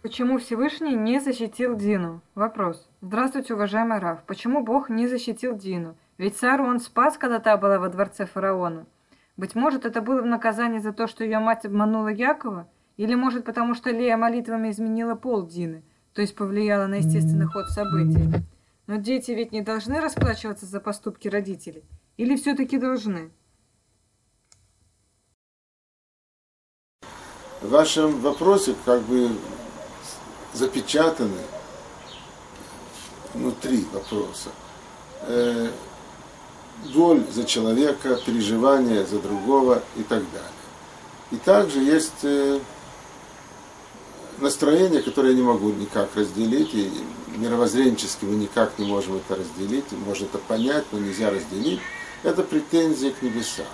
Почему Всевышний не защитил Дину? Вопрос. Здравствуйте, уважаемый Рав. Почему Бог не защитил Дину? Ведь Сару он спас, когда та была во дворце фараона. Быть может, это было в наказание за то, что ее мать обманула Якова? Или, может, потому что Лея молитвами изменила пол Дины, то есть повлияла на естественный ход событий? Но дети ведь не должны расплачиваться за поступки родителей? Или все-таки должны? В вашем вопросе как бы запечатаны внутри вопроса боль за человека, переживание за другого и так далее. И также есть настроение, которое я не могу никак разделить, и мировоззренчески мы никак не можем это разделить, можно это понять, но нельзя разделить. Это претензия к небесам.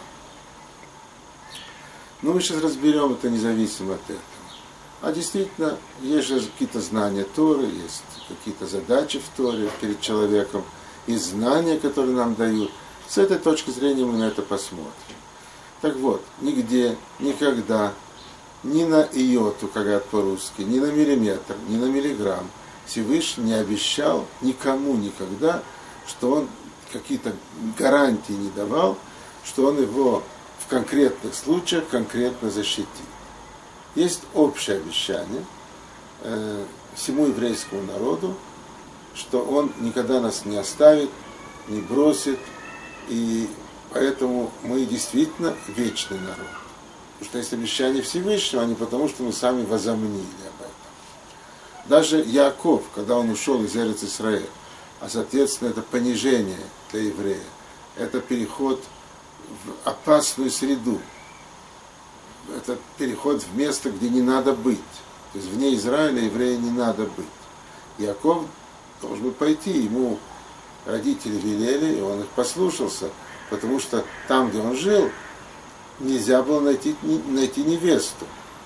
Но мы сейчас разберем это независимо от этого. А действительно, есть же какие-то знания Торы, есть какие-то задачи в Торе перед человеком, и знания, которые нам дают. С этой точки зрения мы на это посмотрим. Так вот, нигде, никогда, ни на иоту, как говорят по-русски, ни на миллиметр, ни на миллиграмм Всевышний не обещал никому никогда, что он какие-то гарантии не давал, что он его в конкретных случаях конкретно защитит. Есть общее обещание всему еврейскому народу, что он никогда нас не оставит, не бросит, и поэтому мы действительно вечный народ. Потому что есть обещание Всевышнего, а не потому, что мы сами возомнили об этом. Даже Яаков, когда он ушел из Эрец-Исраэль, а соответственно это понижение для еврея, это переход в опасную среду, это переход в место, где не надо быть. То есть вне Израиля еврея не надо быть. Яаков должен был пойти, ему родители велели, и он их послушался, потому что там, где он жил, нельзя было найти невесту.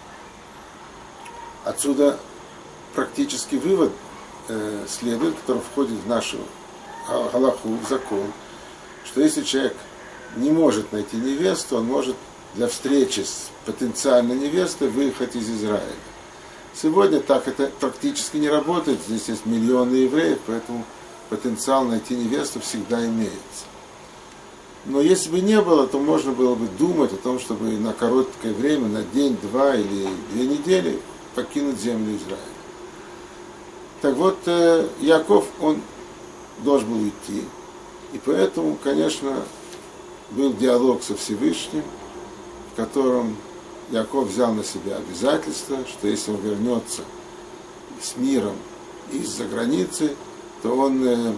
Отсюда практически вывод следует, который входит в нашу галаху, в закон, что если человек не может найти невесту, он может для встречи с потенциальной невестой выехать из Израиля. Сегодня так это практически не работает, здесь есть миллионы евреев, поэтому потенциал найти невесту всегда имеется. Но если бы не было, то можно было бы думать о том, чтобы на короткое время, на день, два или 2 недели покинуть землю Израиля. Так вот, Яаков, он должен был уйти, и поэтому, конечно, был диалог со Всевышним, в котором Яаков взял на себя обязательство, что если он вернется с миром из-за границы, то он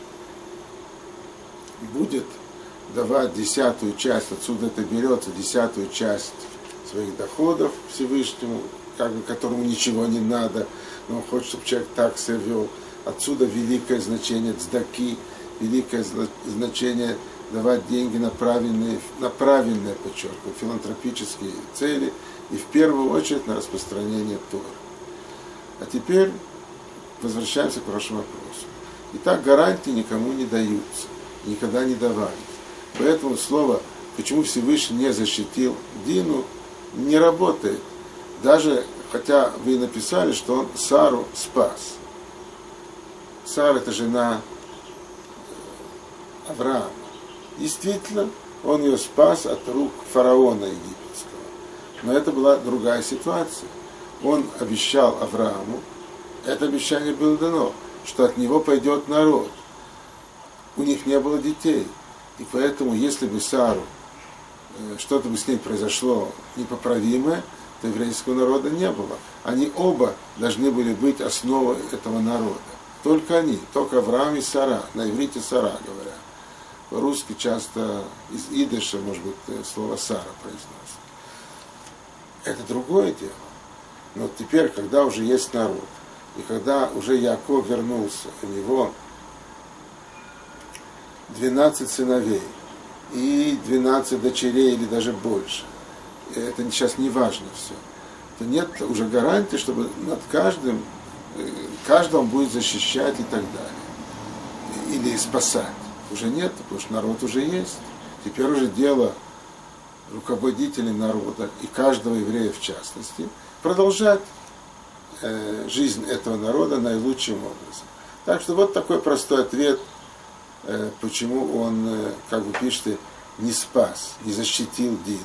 будет давать 10-ю часть, отсюда это берется, 10-ю часть своих доходов Всевышнему, как бы которому ничего не надо, но он хочет, чтобы человек так себя вел. Отсюда великое значение цдаки, великое значение давать деньги на правильные, подчеркиваю, филантропические цели и в первую очередь на распространение Торы. А теперь возвращаемся к вашему вопросу. Итак, гарантии никому не даются, никогда не давали. Поэтому слово, почему Всевышний не защитил Дину, не работает. Даже, хотя вы написали, что он Сару спас. Сара – это жена Авраама. Действительно, он ее спас от рук фараона египетского. Но это была другая ситуация. Он обещал Аврааму, это обещание было дано, что от него пойдет народ. У них не было детей. И поэтому, если бы Сару, что-то бы с ней произошло непоправимое, то еврейского народа не было. Они оба должны были быть основой этого народа. Только они, только Авраам и Сара, на иврите Сара говорят. По-русски часто из идыша, может быть, слово Сара произносит. Это другое дело. Но теперь, когда уже есть народ, и когда уже Яаков вернулся, у него 12 сыновей и 12 дочерей или даже больше, это сейчас не важно все, то нет уже гарантии, чтобы над каждого он будет защищать и так далее. Или спасать. Уже нет, потому что народ уже есть. Теперь уже дело руководителей народа и каждого еврея в частности продолжать жизнь этого народа наилучшим образом. Так что вот такой простой ответ, почему он, как вы пишете, не спас, не защитил Дину.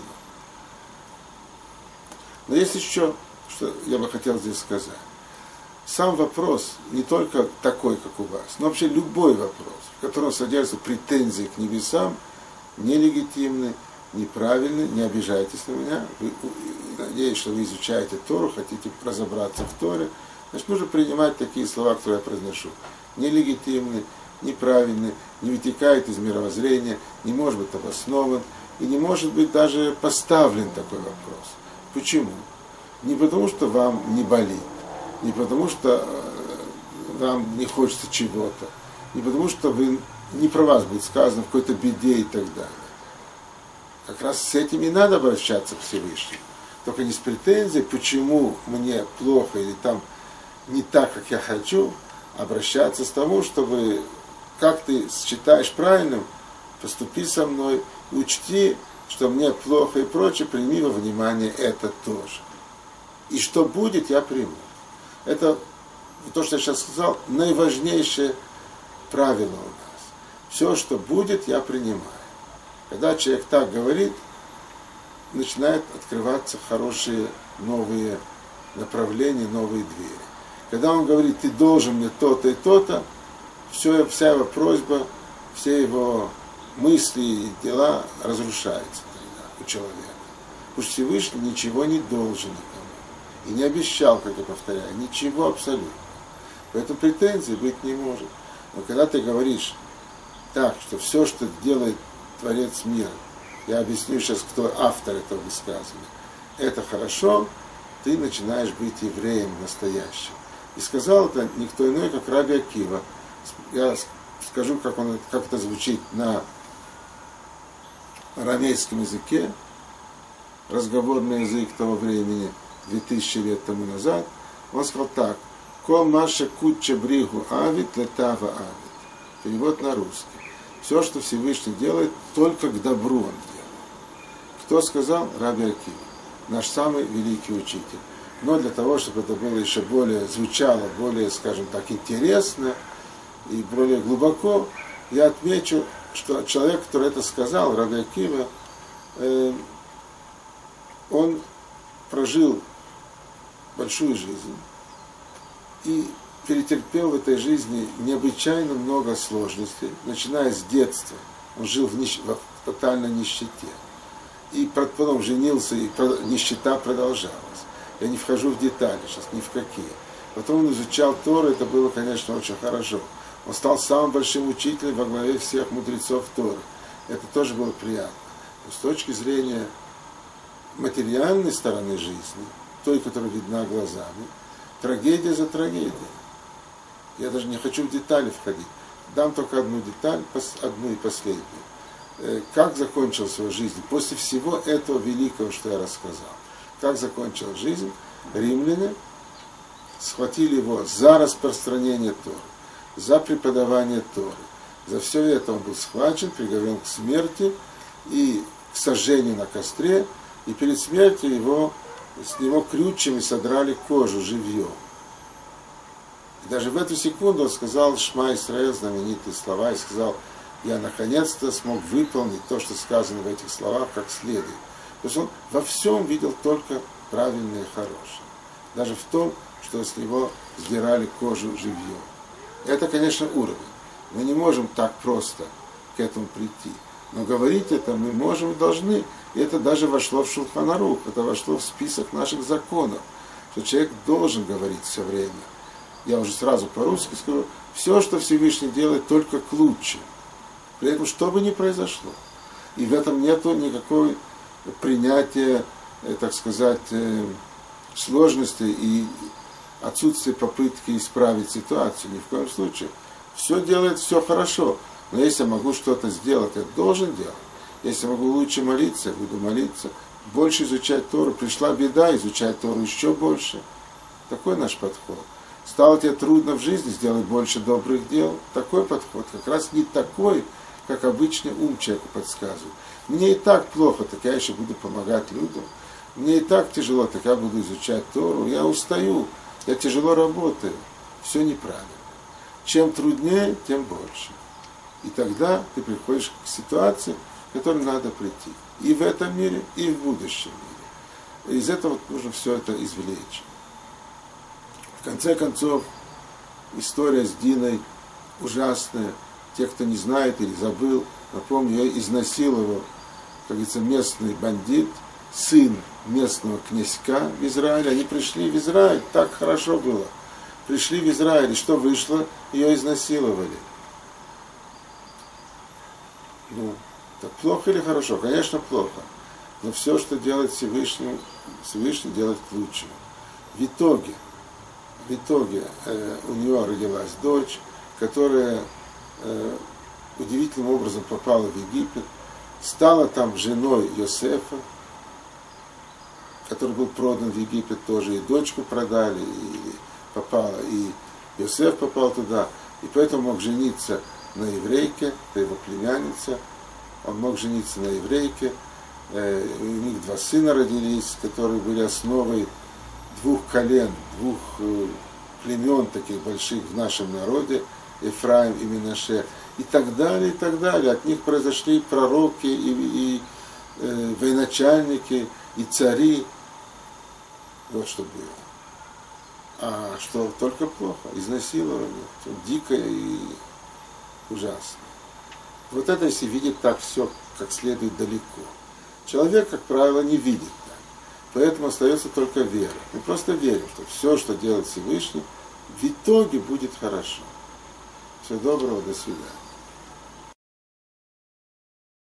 Но есть еще, что я бы хотел здесь сказать. Сам вопрос не только такой, как у вас, но вообще любой вопрос, в котором содержатся претензии к небесам, нелегитимны, неправильны, не обижайтесь на меня. Надеюсь, что вы изучаете Тору, хотите разобраться в Торе. Значит, нужно принимать такие слова, которые я произношу. Нелегитимны, неправильны, не вытекает из мировоззрения, не может быть обоснован и не может быть даже поставлен такой вопрос. Почему? Не потому, что вам не болит, не потому, что вам не хочется чего-то, не потому, что не про вас будет сказано в какой-то беде и так далее. Как раз с этим и надо обращаться к Всевышнему. Только не с претензией, почему мне плохо или там не так, как я хочу, обращаться с тому, чтобы, как ты считаешь правильным, поступи со мной, учти, что мне плохо и прочее, прими во внимание это тоже. И что будет, я приму. Это, то, что я сейчас сказал, наиважнейшее правило у нас. Все, что будет, я принимаю. Когда человек так говорит, начинают открываться хорошие новые направления, новые двери. Когда он говорит, ты должен мне то-то и то-то, вся его просьба, все его мысли и дела разрушаются у человека. Потому что Всевышний ничего не должен никому. И не обещал, как я повторяю, ничего абсолютно. Поэтому претензий быть не может. Но когда ты говоришь так, что все, что делает Творец мира, я объясню сейчас, кто автор этого высказывания, это хорошо, ты начинаешь быть евреем настоящим. И сказал это никто иной, как Раби Акива. Я скажу, как это звучит на арамейском языке, разговорный язык того времени, 2000 лет тому назад. Он сказал так: «Кол маша кутча бригу авит летава авит». Перевод на русский. Все, что Всевышний делает, только к добру он делает. Кто сказал? Раби Акива, наш самый великий учитель. Но для того, чтобы это было еще более, звучало более, скажем так, интересно и более глубоко, я отмечу, что человек, который это сказал, Раби Акива, он прожил большую жизнь и перетерпел в этой жизни необычайно много сложностей, начиная с детства. Он жил в тотальной нищете. И потом женился, и нищета продолжалась. Я не вхожу в детали сейчас, ни в какие. Потом он изучал Тору, это было, конечно, очень хорошо. Он стал самым большим учителем во главе всех мудрецов Торы. Это тоже было приятно. Но с точки зрения материальной стороны жизни, той, которая видна глазами, трагедия за трагедией. Я даже не хочу в детали входить. Дам только одну деталь, одну и последнюю. Как закончил свою жизнь после всего этого великого, что я рассказал. Как закончил жизнь? Римляне схватили его за распространение Торы, за преподавание Торы. За все это он был схвачен, приговорен к смерти и к сожжению на костре. И перед смертью с него крючьями содрали кожу живьем. И даже в эту секунду он сказал Шма Исраэль, знаменитые слова, и сказал: я наконец-то смог выполнить то, что сказано в этих словах, как следует. То есть он во всем видел только правильное и хорошее. Даже в том, что с него сдирали кожу живьем. Это, конечно, уровень. Мы не можем так просто к этому прийти. Но говорить это мы можем и должны. И это даже вошло в Шулхан Арух, это вошло в список наших законов, что человек должен говорить все время. Я уже сразу по-русски скажу: все, что Всевышний делает, только к лучшему. При этом, что бы ни произошло. И в этом нету никакой принятия, так сказать, сложности и отсутствия попытки исправить ситуацию. Ни в коем случае. Все делает, все хорошо. Но если я могу что-то сделать, я должен делать. Если я могу лучше молиться, я буду молиться. Больше изучать Тору. Пришла беда, изучать Тору еще больше. Такой наш подход. Стало тебе трудно в жизни, сделать больше добрых дел. Такой подход. Как раз не такой, как обычный ум человеку подсказывает. Мне и так плохо, так я еще буду помогать людям. Мне и так тяжело, так я буду изучать Тору. Я устаю. я тяжело работаю, все неправильно. Чем труднее, тем больше. И тогда ты приходишь к ситуации, к которой надо прийти. И в этом мире, и в будущем мире. И из этого нужно все это извлечь. В конце концов, история с Диной ужасная. Те, кто не знает или забыл, напомню, ее изнасиловал, как говорится, местный бандит, сын местного князька в Израиле. Они пришли в Израиль, так хорошо было. Пришли в Израиль, и что вышло? Ее изнасиловали. Ну, так плохо или хорошо? Конечно, плохо. Но все, что делает Всевышний делает к лучшему. В итоге у нее родилась дочь, которая удивительным образом попала в Египет, стала там женой Йосефа, который был продан в Египет тоже, и дочку продали, и попала, и Йосеф попал туда, и поэтому мог жениться на еврейке, это его племянница, он мог жениться на еврейке, у них 2 сына родились, которые были основой 2 колен, 2 племен таких больших в нашем народе, Ефраим и Менаше, и так далее, и так далее. От них произошли пророки и военачальники, и цари. Вот что было. А что только плохо, изнасилование, дикое и ужасное. Вот это, если видит так все, как следует далеко. Человек, как правило, не видит так. Поэтому остается только вера. Мы просто верим, что все, что делает Всевышний, в итоге будет хорошо. Всего доброго, до свидания.